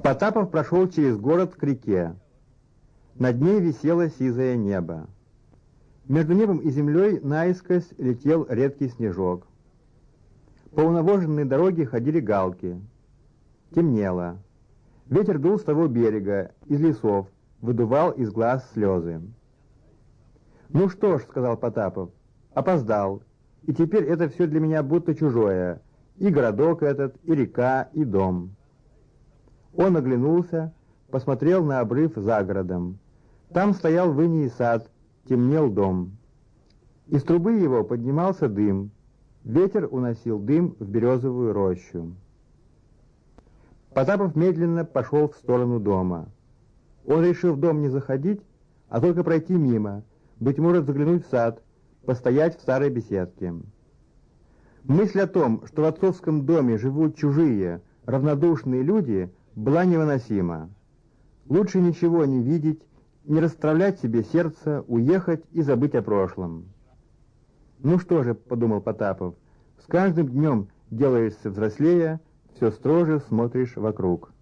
Потапов прошел через город к реке. Над ней висело сизое небо. Между небом и землей наискось летел редкий снежок. По унавоженной дороге ходили галки. Темнело. Ветер дул с того берега, из лесов, выдувал из глаз слезы. «Ну что ж», — сказал Потапов, — «опоздал, и теперь это все для меня будто чужое, и городок этот, и река, и дом». Он оглянулся, посмотрел на обрыв за городом. Там стоял в инии сад, темнел дом. Из трубы его поднимался дым. Ветер уносил дым в березовую рощу. Потапов медленно пошел в сторону дома. Он решил в дом не заходить, а только пройти мимо, быть может, заглянуть в сад, постоять в старой беседке. Мысль о том, что в отцовском доме живут чужие, равнодушные люди, была невыносима. Лучше ничего не видеть, не расстравлять себе сердце, уехать и забыть о прошлом. «Ну что же», — подумал Потапов, — «с каждым днем делаешься взрослее, все строже смотришь вокруг».